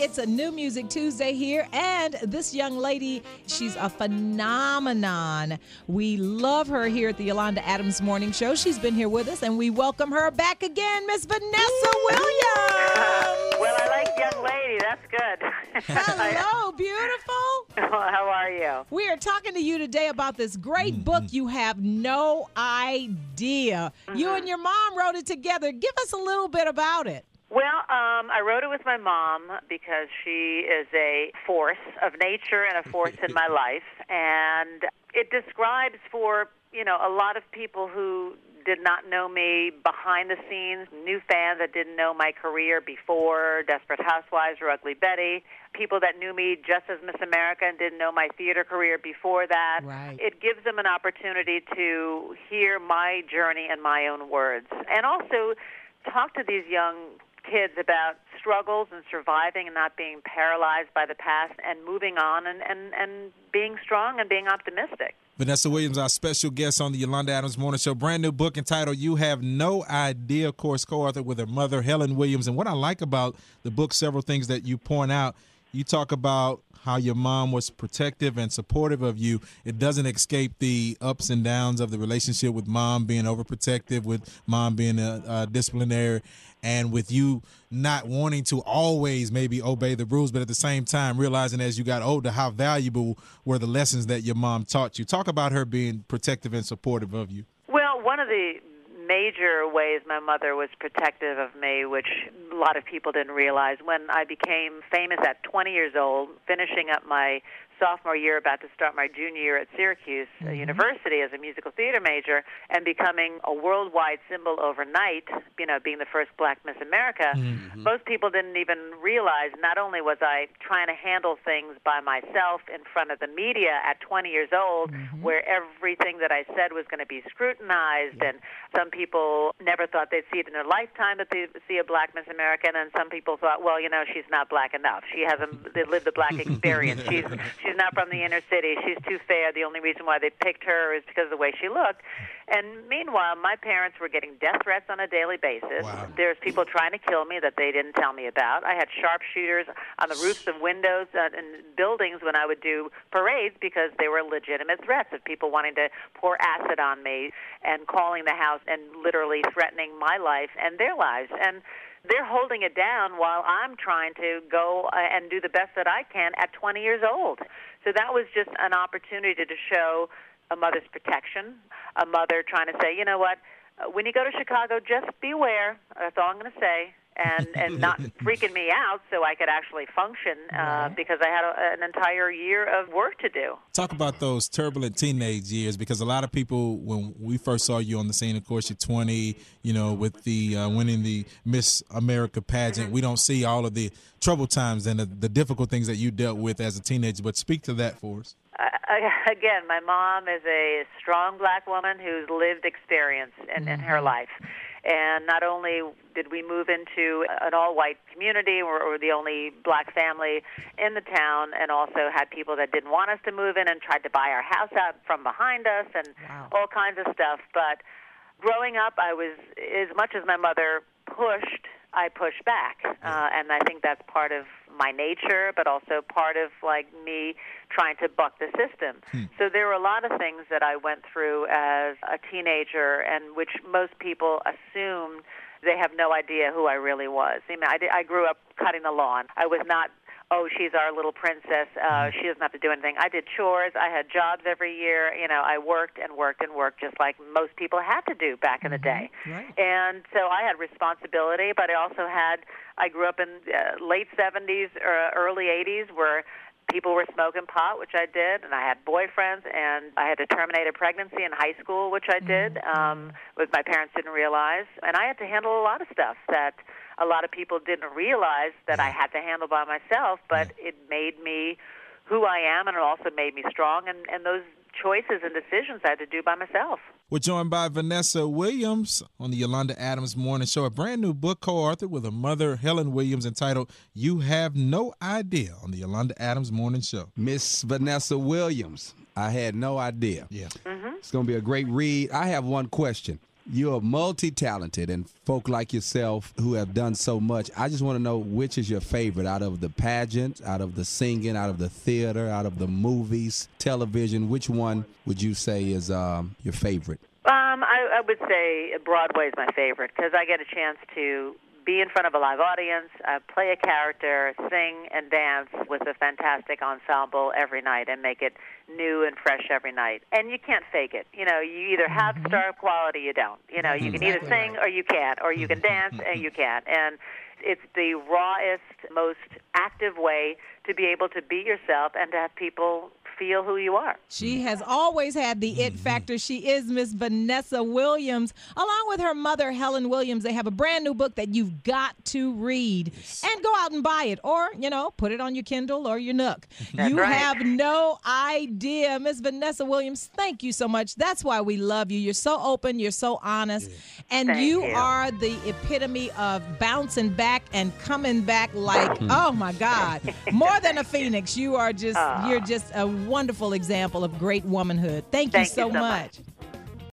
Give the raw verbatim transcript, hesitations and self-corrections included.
It's a New Music Tuesday here, and this young lady, she's a phenomenon. We love her here at the Yolanda Adams Morning Show. She's been here with us, and we welcome her back again, Miss Vanessa Williams. Well, I like young lady. That's good. Hello, beautiful. How are you? We are talking to you today about this great mm-hmm. book. You have no idea. Mm-hmm. You and your mom wrote it together. Give us a little bit about it. Well, um, I wrote it with my mom because she is a force of nature and a force in my life. And it describes for, you know, a lot of people who did not know me behind the scenes, new fans that didn't know my career before Desperate Housewives or Ugly Betty, people that knew me just as Miss America and didn't know my theater career before that. Right. It gives them an opportunity to hear my journey in my own words and also talk to these young kids about struggles and surviving and not being paralyzed by the past and moving on and, and, and being strong and being optimistic. Vanessa Williams, our special guest on the Yolanda Adams Morning Show. Brand new book entitled You Have No Idea, of course, co-authored with her mother, Helen Williams. And what I like about the book, several things that you point out. You talk about how your mom was protective and supportive of you. It doesn't escape the ups and downs of the relationship with mom being overprotective, with mom being a, a disciplinary, and with you not wanting to always maybe obey the rules, but at the same time realizing as you got older how valuable were the lessons that your mom taught you. Talk about her being protective and supportive of you. Well, one of the major ways my mother was protective of me, which a lot of people didn't realize, when I became famous at twenty years old, finishing up my sophomore year, about to start my junior year at Syracuse mm-hmm. University as a musical theater major, and becoming a worldwide symbol overnight, you know, being the first Black Miss America, mm-hmm. most people didn't even realize not only was I trying to handle things by myself in front of the media at twenty years old, mm-hmm. where everything that I said was going to be scrutinized, yeah. and some people never thought they'd see it in their lifetime that they'd see a Black Miss America, and some people thought, well, you know, she's not Black enough. She hasn't lived the Black experience. She's she's not from the inner city. She's too fair. The only reason why they picked her is because of the way she looked. And meanwhile, my parents were getting death threats on a daily basis. Wow. There's people trying to kill me that they didn't tell me about. I had sharpshooters on the roofs of windows uh, in buildings when I would do parades because they were legitimate threats of people wanting to pour acid on me and calling the house and literally threatening my life and their lives. And they're holding it down while I'm trying to go uh, and do the best that I can at twenty years old. So that was just an opportunity to show a mother's protection, a mother trying to say, you know what, when you go to Chicago, just beware. That's all I'm going to say. And and not freaking me out so I could actually function uh, right. because I had a, an entire year of work to do. Talk about those turbulent teenage years, because a lot of people, when we first saw you on the scene, of course, you're twenty, you know, with the uh, winning the Miss America pageant. Mm-hmm. We don't see all of the troubled times and the, the difficult things that you dealt with as a teenager, but speak to that for us. Uh, again, my mom is a strong Black woman who's lived experience in, mm-hmm. in her life. And not only did we move into an all-white community, or, or the only Black family in the town, and also had people that didn't want us to move in and tried to buy our house out from behind us and wow. all kinds of stuff. But growing up, I was, as much as my mother pushed, I pushed back. Uh, and I think that's part of my nature, but also part of, like, me trying to buck the system. Hmm. So there were a lot of things that I went through as a teenager, and which most people assumed they have no idea who I really was. I mean, I, did, I grew up cutting the lawn. I was not, oh, she's our little princess. Uh, she doesn't have to do anything. I did chores. I had jobs every year. You know, I worked and worked and worked just like most people had to do back in the day. Right. And so I had responsibility, but I also had, I grew up in uh, late seventies or early eighties where people were smoking pot, which I did, and I had boyfriends, and I had to terminate a pregnancy in high school, which I did, um, which my parents didn't realize. And I had to handle a lot of stuff that a lot of people didn't realize that I had to handle by myself, but it made me who I am, and it also made me strong, and, and those choices and decisions I had to do by myself. We're joined by Vanessa Williams on the Yolanda Adams Morning Show, a brand new book co-authored with her mother, Helen Williams, entitled You Have No Idea, on the Yolanda Adams Morning Show. Miss Vanessa Williams, I had no idea. Yeah. Mm-hmm. It's going to be a great read. I have one question. You're multi-talented, and folk like yourself who have done so much. I just want to know which is your favorite out of the pageant, out of the singing, out of the theater, out of the movies, television. Which one would you say is um, your favorite? Um, I, I would say Broadway is my favorite because I get a chance to be in front of a live audience, uh, play a character, sing and dance with a fantastic ensemble every night and make it new and fresh every night. And you can't fake it. You know, you either have mm-hmm. star quality or you don't. You know, you can exactly either sing right. or you can't, or you can dance and you can't. And it's the rawest, most active way to be able to be yourself and to have people feel who you are. She has always had the it factor. She is Miss Vanessa Williams. Along with her mother, Helen Williams, they have a brand new book that you've got to read. Yes. And go out and buy it. Or, you know, put it on your Kindle or your Nook. That's you right. have no idea. Miss Vanessa Williams, thank you so much. That's why we love you. You're so open. You're so honest. Yeah. And you, you are the epitome of bouncing back and coming back like, oh, my God. More than a phoenix. You are just, uh, you're just a wonderful example of great womanhood. Thank, Thank you so, you so much. much.